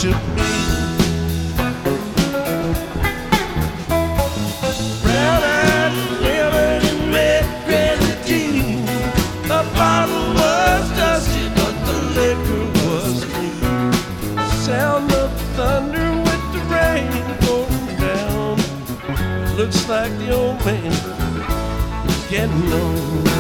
to be. Brown-eyed women in red crazy jeans. The bottle was dusty, but the liquor was clean. Sound of thunder with the rain going down. Looks like the old man is getting on.